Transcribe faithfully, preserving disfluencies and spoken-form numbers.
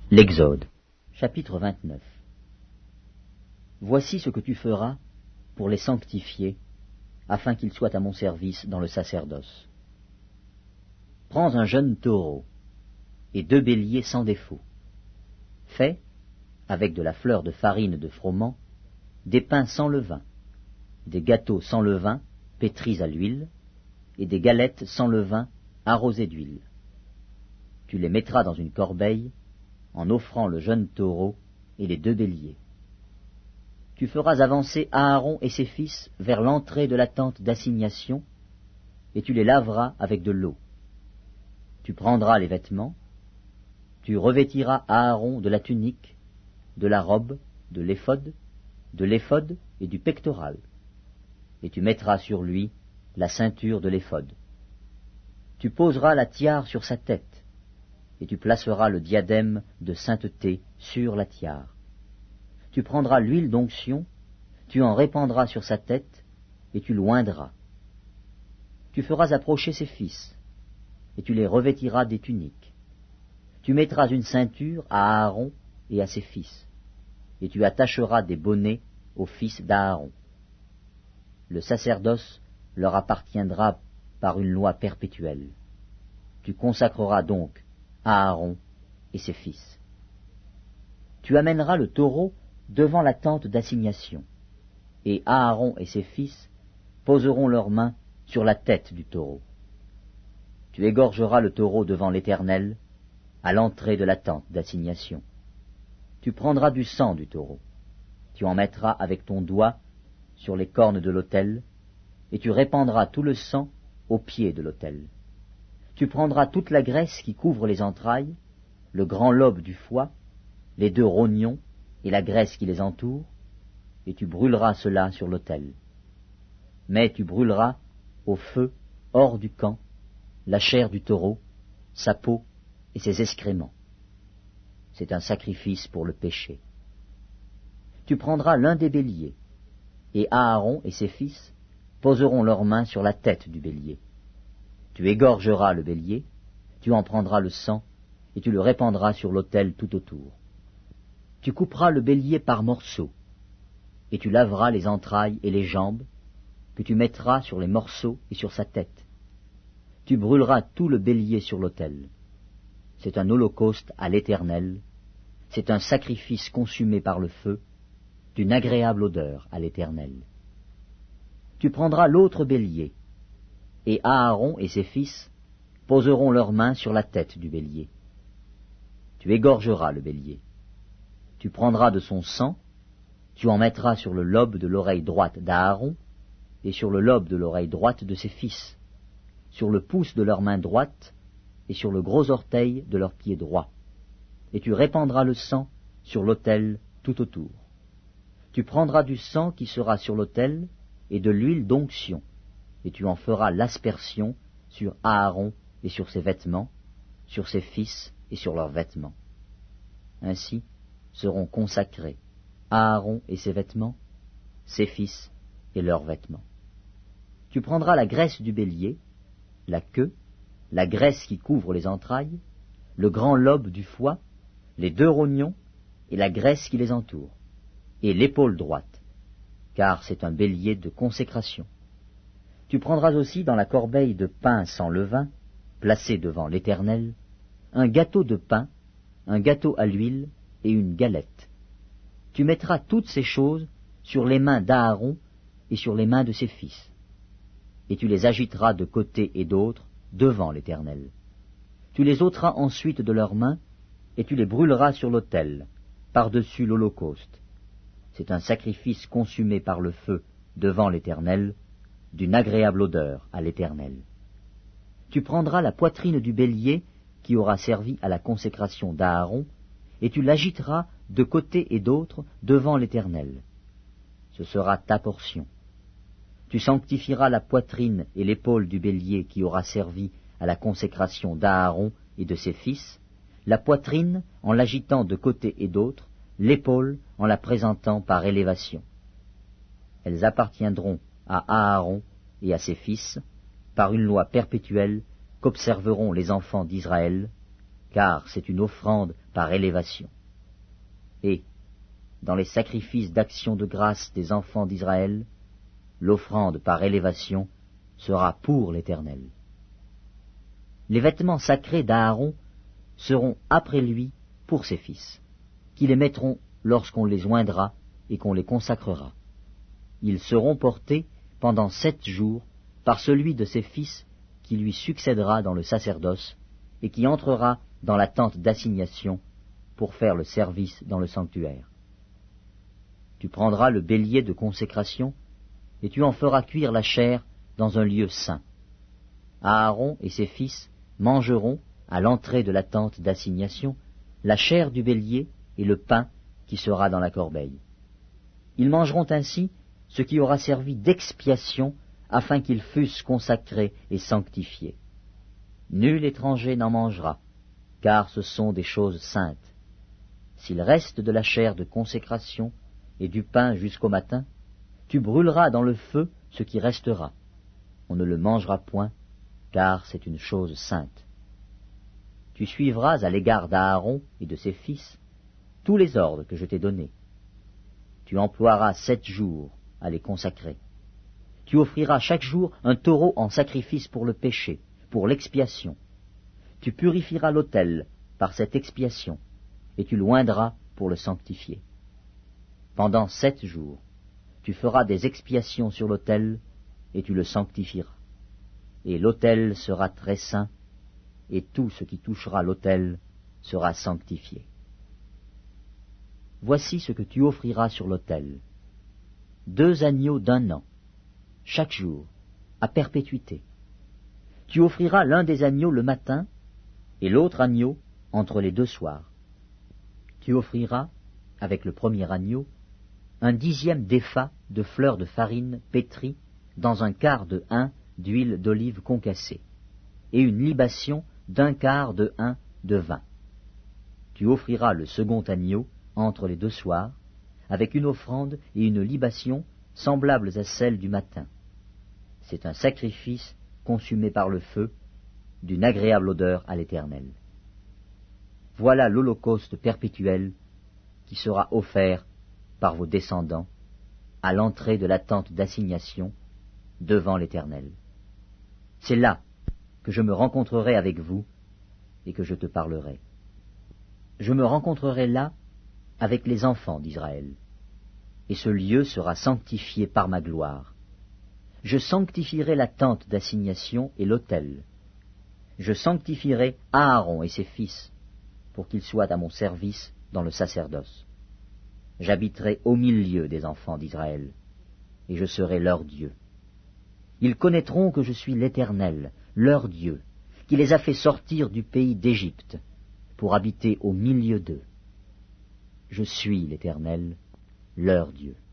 L'Exode, chapitre vingt-neuf. Voici ce que tu feras pour les sanctifier, afin qu'ils soient à mon service dans le sacerdoce. Prends un jeune taureau et deux béliers sans défaut. Fais, avec de la fleur de farine de froment, des pains sans levain, des gâteaux sans levain pétris à l'huile, et des galettes sans levain arrosées d'huile. Tu les mettras dans une corbeille, en offrant le jeune taureau et les deux béliers. Tu feras avancer Aaron et ses fils vers l'entrée de la tente d'assignation, et tu les laveras avec de l'eau. Tu prendras les vêtements, tu revêtiras Aaron de la tunique, de la robe, de l'éphod, de l'éphod et du pectoral, et tu mettras sur lui la ceinture de l'éphod. Tu poseras la tiare sur sa tête, et tu placeras le diadème de sainteté sur la tiare. Tu prendras l'huile d'onction, tu en répandras sur sa tête, et tu l'oindras. Tu feras approcher ses fils, et tu les revêtiras des tuniques. Tu mettras une ceinture à Aaron et à ses fils, et tu attacheras des bonnets aux fils d'Aaron. Le sacerdoce leur appartiendra par une loi perpétuelle. Tu consacreras donc Aaron et ses fils. Tu amèneras le taureau devant la tente d'assignation, et Aaron et ses fils poseront leurs mains sur la tête du taureau. Tu égorgeras le taureau devant l'Éternel, à l'entrée de la tente d'assignation. Tu prendras du sang du taureau, tu en mettras avec ton doigt sur les cornes de l'autel, et tu répandras tout le sang au pied de l'autel. Tu prendras toute la graisse qui couvre les entrailles, le grand lobe du foie, les deux rognons et la graisse qui les entoure, et tu brûleras cela sur l'autel. Mais tu brûleras au feu, hors du camp, la chair du taureau, sa peau et ses excréments. C'est un sacrifice pour le péché. Tu prendras l'un des béliers, et Aaron et ses fils poseront leurs mains sur la tête du bélier. Tu égorgeras le bélier, tu en prendras le sang, et tu le répandras sur l'autel tout autour. Tu couperas le bélier par morceaux, et tu laveras les entrailles et les jambes, que tu mettras sur les morceaux et sur sa tête. Tu brûleras tout le bélier sur l'autel. C'est un holocauste à l'Éternel, c'est un sacrifice consumé par le feu, d'une agréable odeur à l'Éternel. Tu prendras l'autre bélier, et Aaron et ses fils poseront leurs mains sur la tête du bélier. Tu égorgeras le bélier. Tu prendras de son sang, tu en mettras sur le lobe de l'oreille droite d'Aaron, et sur le lobe de l'oreille droite de ses fils, sur le pouce de leur main droite, et sur le gros orteil de leur pied droit. Et tu répandras le sang sur l'autel tout autour. Tu prendras du sang qui sera sur l'autel, et de l'huile d'onction, et tu en feras l'aspersion sur Aaron et sur ses vêtements, sur ses fils et sur leurs vêtements. Ainsi seront consacrés Aaron et ses vêtements, ses fils et leurs vêtements. Tu prendras la graisse du bélier, la queue, la graisse qui couvre les entrailles, le grand lobe du foie, les deux rognons et la graisse qui les entoure, et l'épaule droite, car c'est un bélier de consécration. Tu prendras aussi dans la corbeille de pain sans levain, placée devant l'Éternel, un gâteau de pain, un gâteau à l'huile et une galette. Tu mettras toutes ces choses sur les mains d'Aaron et sur les mains de ses fils, et tu les agiteras de côté et d'autre devant l'Éternel. Tu les ôteras ensuite de leurs mains, et tu les brûleras sur l'autel, par-dessus l'holocauste. C'est un sacrifice consumé par le feu devant l'Éternel, d'une agréable odeur à l'Éternel. Tu prendras la poitrine du bélier qui aura servi à la consécration d'Aaron, et tu l'agiteras de côté et d'autre devant l'Éternel. Ce sera ta portion. Tu sanctifieras la poitrine et l'épaule du bélier qui aura servi à la consécration d'Aaron et de ses fils, la poitrine en l'agitant de côté et d'autre, l'épaule en la présentant par élévation. Elles appartiendront à Aaron et à ses fils, par une loi perpétuelle qu'observeront les enfants d'Israël, car c'est une offrande par élévation. Et, dans les sacrifices d'action de grâce des enfants d'Israël, l'offrande par élévation sera pour l'Éternel. Les vêtements sacrés d'Aaron seront après lui pour ses fils, qui les mettront lorsqu'on les oindra et qu'on les consacrera. Ils seront portés pendant sept jours par celui de ses fils qui lui succédera dans le sacerdoce et qui entrera dans la tente d'assignation pour faire le service dans le sanctuaire. Tu prendras le bélier de consécration et tu en feras cuire la chair dans un lieu saint. Aaron et ses fils mangeront, à l'entrée de la tente d'assignation, la chair du bélier et le pain qui sera dans la corbeille. Ils mangeront ainsi ce qui aura servi d'expiation afin qu'ils fussent consacrés et sanctifiés. Nul étranger n'en mangera, car ce sont des choses saintes. S'il reste de la chair de consécration et du pain jusqu'au matin, tu brûleras dans le feu ce qui restera. On ne le mangera point, car c'est une chose sainte. Tu suivras à l'égard d'Aaron et de ses fils tous les ordres que je t'ai donnés. Tu emploieras sept jours à les consacrer. Tu offriras chaque jour un taureau en sacrifice pour le péché, pour l'expiation. Tu purifieras l'autel par cette expiation, et tu l'oindras pour le sanctifier. Pendant sept jours, tu feras des expiations sur l'autel, et tu le sanctifieras. Et l'autel sera très saint, et tout ce qui touchera l'autel sera sanctifié. Voici ce que tu offriras sur l'autel. Deux agneaux d'un an, chaque jour, à perpétuité. Tu offriras l'un des agneaux le matin, et l'autre agneau entre les deux soirs. Tu offriras, avec le premier agneau, un dixième d'épha de fleurs de farine pétrie dans un quart de hin d'huile d'olive concassée, et une libation d'un quart de hin de vin. Tu offriras le second agneau entre les deux soirs, avec une offrande et une libation semblables à celles du matin. C'est un sacrifice consumé par le feu, d'une agréable odeur à l'Éternel. Voilà l'holocauste perpétuel qui sera offert par vos descendants à l'entrée de la tente d'assignation devant l'Éternel. C'est là que je me rencontrerai avec vous et que je te parlerai. Je me rencontrerai là avec les enfants d'Israël, et ce lieu sera sanctifié par ma gloire. Je sanctifierai la tente d'assignation et l'autel. Je sanctifierai Aaron et ses fils, pour qu'ils soient à mon service dans le sacerdoce. J'habiterai au milieu des enfants d'Israël, et je serai leur Dieu. Ils connaîtront que je suis l'Éternel, leur Dieu, qui les a fait sortir du pays d'Égypte, pour habiter au milieu d'eux. Je suis l'Éternel, leur Dieu.